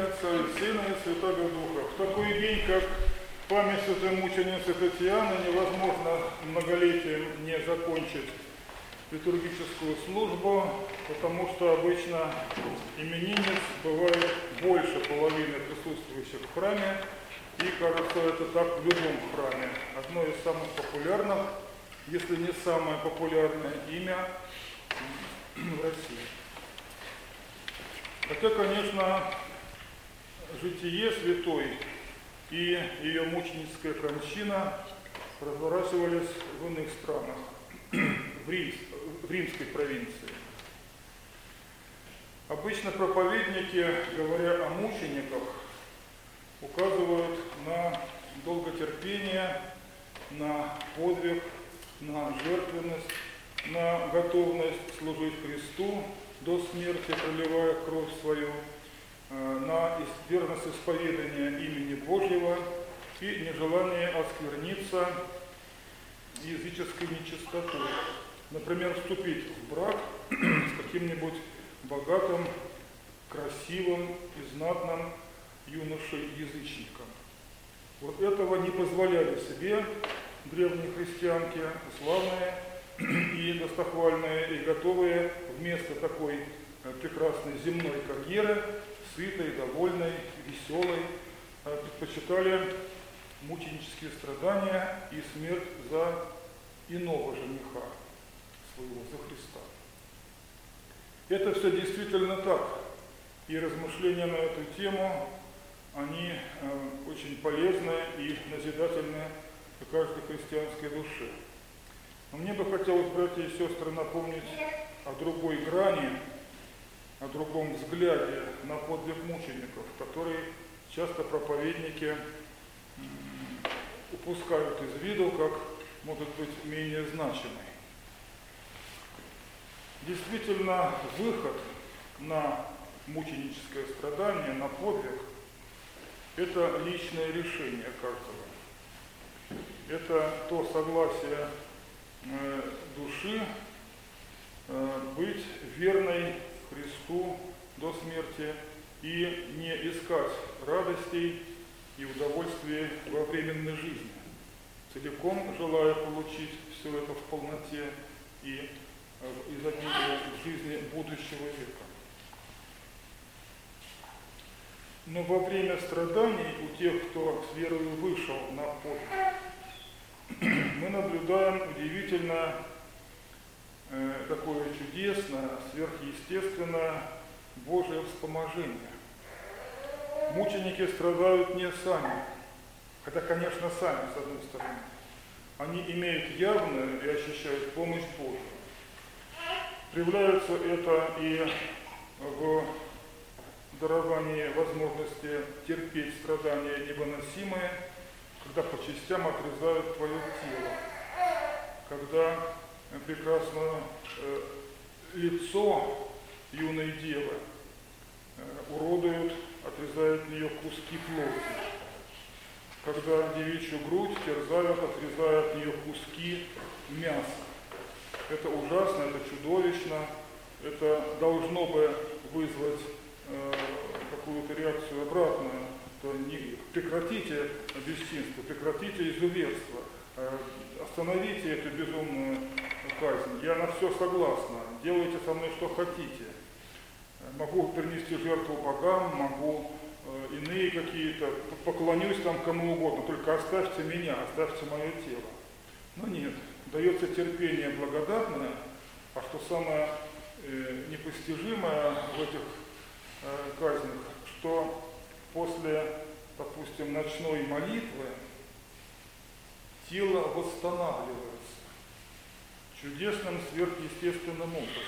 Отца и Сына и Святого Духа. В такой день, как память святой мученицы Татьяны, невозможно многолетием не закончить литургическую службу, потому что обычно именинниц бывает больше половины присутствующих в храме, и кажется, это так в любом храме. Одно из самых популярных, если не самое популярное имя в России. Хотя, конечно, житие святой и ее мученическая кончина разворачивались в иных странах, в римской провинции. Обычно проповедники, говоря о мучениках, указывают на долготерпение, на подвиг, на жертвенность, на готовность служить Христу до смерти, проливая кровь свою, на верность исповедания имени Божьего и нежелание оскверниться языческой нечистотой. Например, вступить в брак с каким-нибудь богатым, красивым и знатным юношей-язычником. Вот этого не позволяли себе древние христианки, славные и достохвальные, и готовые вместо такой прекрасной земной карьеры, сытой, довольной, веселой, предпочитали мученические страдания и смерть за иного жениха своего, за Христа. Это все действительно так, и размышления на эту тему, они очень полезны и назидательны для каждой христианской души. Но мне бы хотелось, братья и сестры, напомнить о другой грани, о другом взгляде на подвиг мучеников, который часто проповедники упускают из виду, как может быть менее значимый. Действительно, выход на мученическое страдание, на подвиг – это личное решение каждого. Это то согласие души быть верной Христу до смерти и не искать радостей и удовольствий во временной жизни, целиком желая получить все это в полноте и изобилие в жизни будущего века. Но во время страданий у тех, кто с верою вышел на подвиг, мы наблюдаем удивительно такое чудесное, сверхъестественное Божие вспоможение. Мученики страдают не сами, хотя, конечно, сами, с одной стороны. Они имеют явную и ощущают помощь Божию. Проявляется это и в даровании возможности терпеть страдания невыносимые, когда по частям отрезают твое тело, когда прекрасное лицо юной девы уродуют, отрезают от нее куски плоти, когда девичью грудь терзают, отрезая от нее куски мяса. Это ужасно, это чудовищно, это должно бы вызвать какую-то реакцию обратную. То не, прекратите бесчинство, прекратите изуверство, остановите эту безумную казнь. Я на все согласна, делайте со мной что хотите. Могу принести жертву богам, могу иные какие-то, поклонюсь там кому угодно, только оставьте меня, оставьте мое тело. Но нет, дается терпение благодатное, а что самое непостижимое в этих казнях, что после, допустим, ночной молитвы тело восстанавливается чудесным сверхъестественным образом.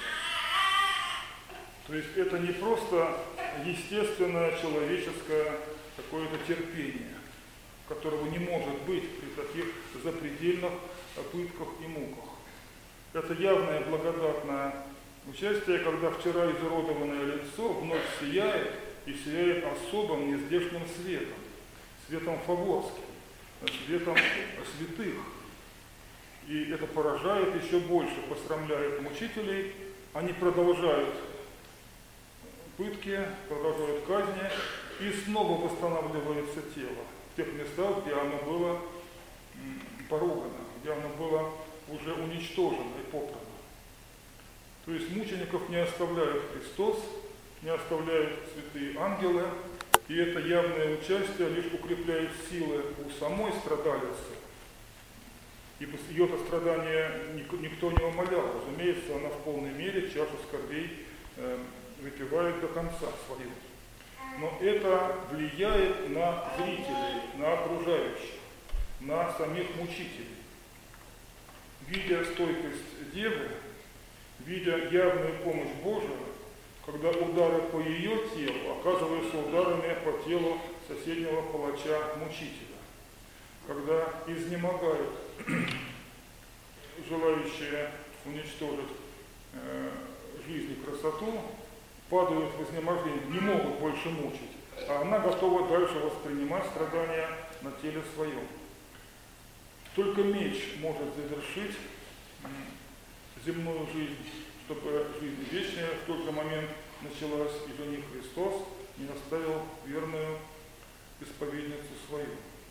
То есть это не просто естественное человеческое какое-то терпение, которого не может быть при таких запредельных пытках и муках. Это явное благодатное участие, когда вчера изуродованное лицо вновь сияет и сияет особым нездешним светом, светом фаворским, светом святых. И это поражает еще больше, посрамляет мучителей. Они продолжают пытки, продолжают казни, и снова восстанавливается тело в тех местах, где оно было поругано, где оно было уже уничтожено и попрано. То есть мучеников не оставляет Христос, не оставляют святые ангелы, и это явное участие лишь укрепляет силы у самой страдалицы. Ибо ее-то страдания никто не умолял. Разумеется, она в полной мере чашу скорбей выпивает до конца свою. Но это влияет на зрителей, на окружающих, на самих мучителей. Видя стойкость Девы, видя явную помощь Божию, когда удары по ее телу оказываются ударами по телу соседнего палача-мучителя, когда изнемогают желающие уничтожить жизнь и красоту, падают в изнеможение, не могут больше мучить, а она готова дальше воспринимать страдания на теле своем. Только меч может завершить земную жизнь, чтобы жизнь вечная в тот же момент началась, и жених Христос не оставил верную исповедницу свою.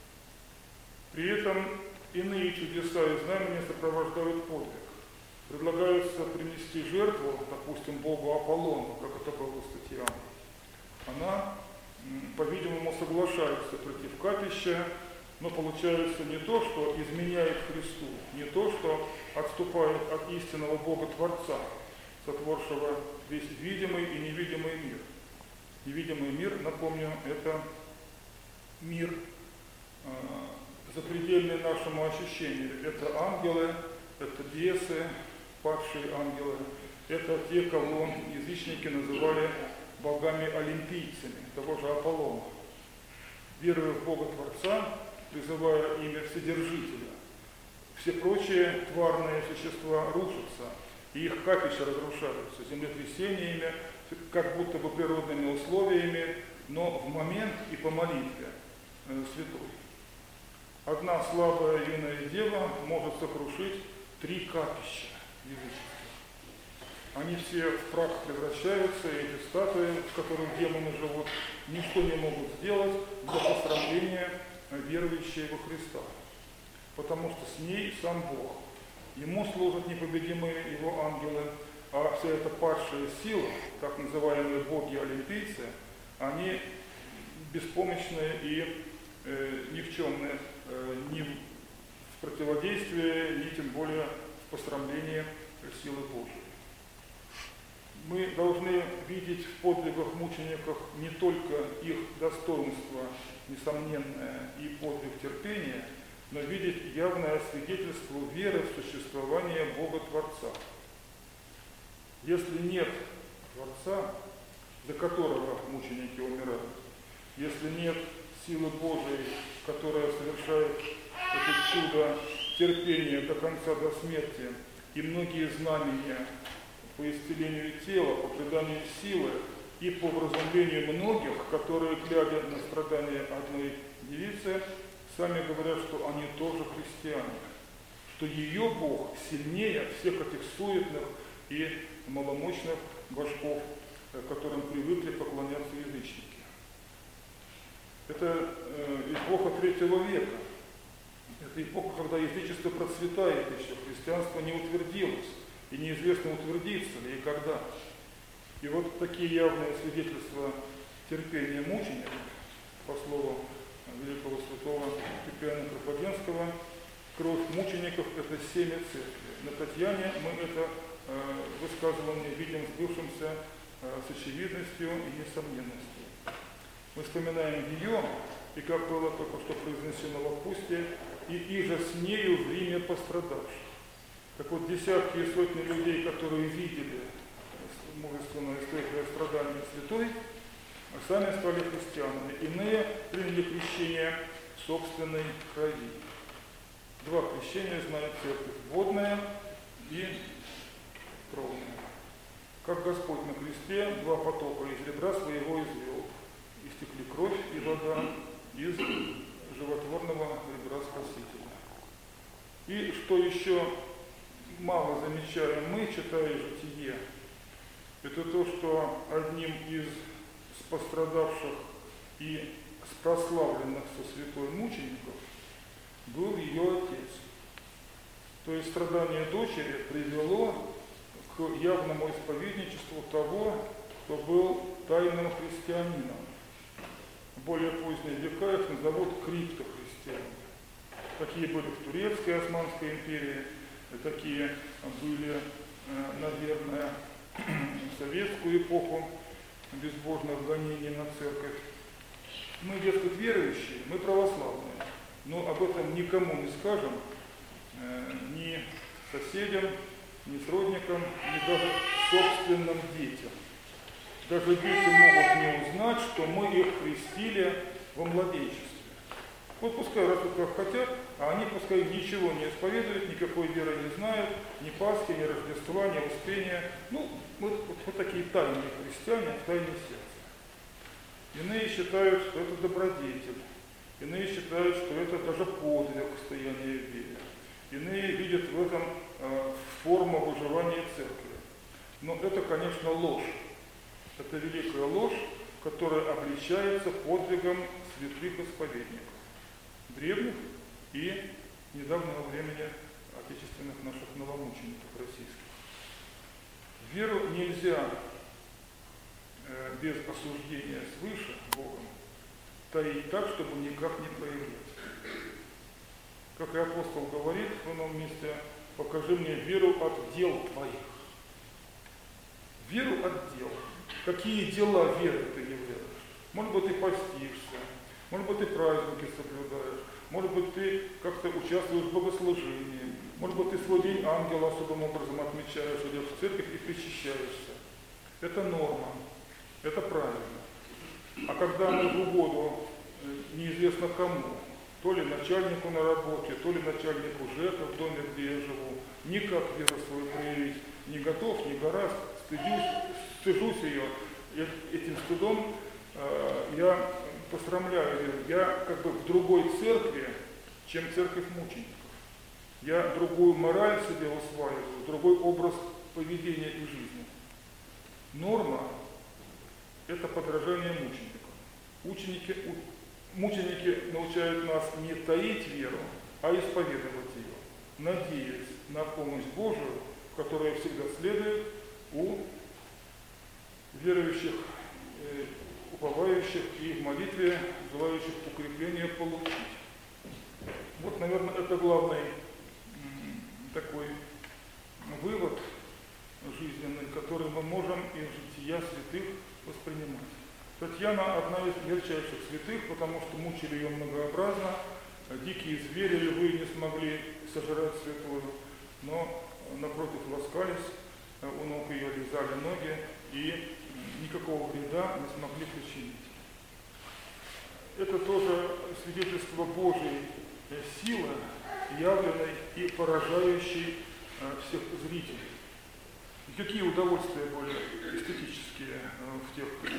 При этом иные чудеса и знамения сопровождают подвиг. Предлагается принести жертву, допустим, богу Аполлону, как это было у Татьяны. Она, по-видимому, соглашается прийти в капище, но получается не то, что изменяет Христу, не то, что отступает от истинного Бога-Творца, сотворшего весь видимый и невидимый мир. Невидимый мир, напомню, это мир запредельный нашему ощущению. Это ангелы, это бесы, падшие ангелы. Это те, кого язычники называли богами-олимпийцами, того же Аполлона. Веруя в Бога-Творца, призывая имя Вседержителя, все прочие тварные существа рушатся, и их капища разрушаются землетрясениями, как будто бы природными условиями, но в момент и по молитве святой. Одна слабая юная дева может сокрушить 3 капища языческих. Они все в прах превращаются, и эти статуи, в которых демоны живут, ничто не могут сделать для посрамления верующей во Христа. Потому что с ней сам Бог. Ему служат непобедимые его ангелы, а вся эта падшая сила, так называемые боги-олимпийцы, они беспомощные и никчемные ни в противодействии, ни тем более в посрамлении силы Божией. Мы должны видеть в подвигах мучеников не только их достоинство, несомненное, и подвиг терпения, но видеть явное свидетельство веры в существование Бога-Творца. Если нет Творца, за которого мученики умирают, если нет силы Божией, которая совершает это чудо терпения до конца, до смерти, и многие знамения по исцелению тела, по преданию силы и по вразумлению многих, которые, глядя на страдания одной девицы, сами говорят, что они тоже христиане, что ее Бог сильнее всех этих суетных и маломощных божков, которым привыкли поклоняться язычники. Это эпоха III века. Это эпоха, когда язычество процветает еще, христианство не утвердилось, и неизвестно, утвердится ли и когда. И вот такие явные свидетельства терпения мучеников, по слову великого святого Киприана Карфагенского, кровь мучеников – это семя церкви. На Татьяне мы это высказывание видим сбывшимся с очевидностью и несомненностью. Мы вспоминаем ее, и как было только что произнесено в отпусте, и иже с нею в Риме пострадавших. Так вот, десятки и сотни людей, которые видели мужественное и страдание святой, сами стали христианами. Иные приняли крещение собственной крови. 2 крещения знает церковь: водное и кровное. Как Господь на кресте 2 потока из ребра своего извел. Истекли кровь и вода из животворного ребра Спасителя. И что еще мало замечаем мы, читая житие, это то, что одним из пострадавших и с прославленных со святой мучеников был ее отец. То есть страдание дочери привело к явному исповедничеству того, кто был тайным христианином. В более поздние века их назовут криптохристиане. Такие были в Турецкой Османской империи, такие были, наверное, в советскую эпоху безбожных гонений на церковь. Мы, дескать, верующие, мы православные, но об этом никому не скажем, ни соседям, ни сродникам, ни даже собственным детям. Даже дети могут не узнать, что мы их крестили во младенчестве. Вот пускай растут как хотят, а они пускай ничего не исповедуют, никакой веры не знают, ни Пасхи, ни Рождества, ни Успения. Ну, вот такие тайные христиане в тайне сердца. Иные считают, что это добродетель. Иные считают, что это даже подвиг стояния в вере. Иные видят в этом форму выживания церкви. Но это, конечно, ложь. Это великая ложь, которая обличается подвигом святых исповедников, древних и недавнего времени отечественных наших новомучеников российских. Веру нельзя без осуждения свыше Богом таить так, чтобы никак не проявлять. Как и апостол говорит в одном месте: покажи мне веру от дел твоих. Веру от дел. Какие дела веры ты являешь? Может быть, ты постишься, может быть, ты праздники соблюдаешь, может быть, ты как-то участвуешь в богослужении, может быть, ты свой день ангела особым образом отмечаешь, идешь в церковь и причащаешься. Это норма, это правильно. А когда мы в угоду неизвестно кому, то ли начальнику на работе, то ли начальнику ЖЭКа в доме, где я живу, никак веру свою проявить не готов, не гораст, стыжусь ее, этим стыдом я посрамляю веру. Я как бы в другой церкви, чем церковь мучеников. Я другую мораль себе усваиваю, другой образ поведения и жизни. Норма – это подражание мученикам. Мученики научают нас не таить веру, а исповедовать ее, надеясь на помощь Божию, которая всегда следует у верующих, уповающих и в молитве желающих укрепления получить. Вот, наверное, это главный такой вывод жизненный, который мы можем из жития святых воспринимать. Татьяна одна из ярчайших святых, потому что мучили ее многообразно, дикие звери, львы не смогли сожрать святую, но напротив ласкались, у ног ее лизали ноги и никакого вреда не смогли причинить. Это тоже свидетельство Божьей силы, явленной и поражающей всех зрителей. И какие удовольствия были эстетические в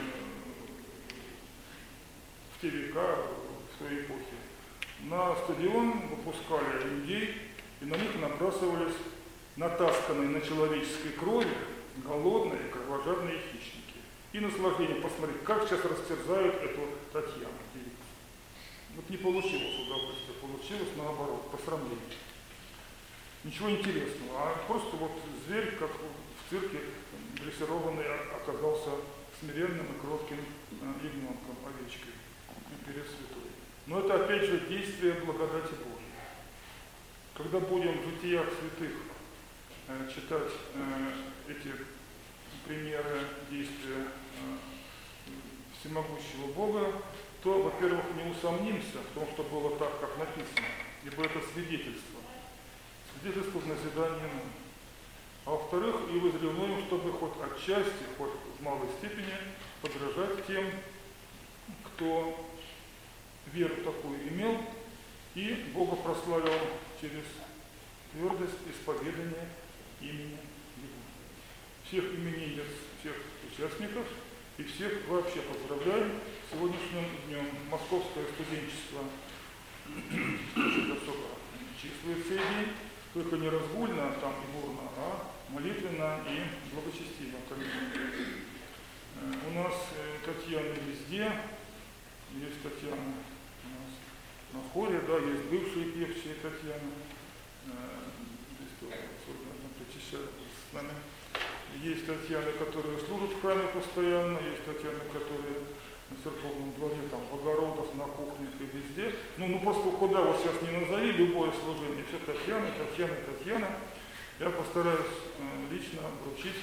те века, в той эпохе. На стадион выпускали людей, и на них набрасывались натасканные на человеческой крови голодные, кровожадные хищники. И наслаждение посмотреть, как сейчас растерзают эту Татьяну. Вот не получилось удовольствия, получилось наоборот, посрамление. Ничего интересного, а просто вот зверь, как в цирке, дрессированный, оказался смиренным и кротким ягненком, овечкой перед святой. Но это опять же действие благодати Божьей. Когда будем в житиях святых читать эти примеры действия всемогущего Бога, то, во-первых, не усомнимся в том, что было так, как написано, ибо это свидетельство в назидание нам. А во-вторых, и возревнуем, чтобы хоть отчасти, хоть в малой степени подражать тем, кто веру такую имел и Бога прославил через твердость исповедания имени Его. Всех именинниц, всех участников и всех вообще поздравляем с сегодняшним днем. Московское студенчество очень особо числит сей день, только не разгульно там и бурно, а молитвенно и благочестиво. У нас Татьяны везде, есть Татьяна у нас на хоре, да, есть бывшие певчие Татьяна, здесь тоже особенно причащаются с нами. Есть Татьяны, которые служат в храме постоянно, есть Татьяны, которые на церковном дворе, там, в огородах, на кухнях и везде. Ну просто куда вот сейчас не назови, любое служение, все Татьяна, Татьяна, Татьяна. Я постараюсь лично вручить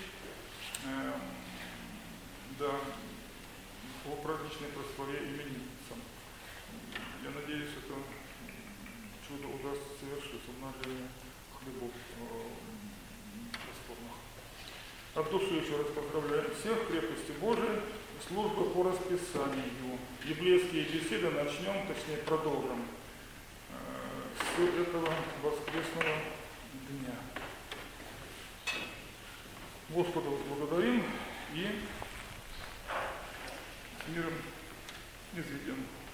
да, по праздничной просворе именинницам. Я надеюсь, это чудо удастся совершить, умножение хлебов бесспорных. От души еще раз поздравляем всех, крепости Божией, службы по расписанию. Библейские беседы начнем, точнее продолжим с этого воскресного дня. Господа благодарим и с миром изведем.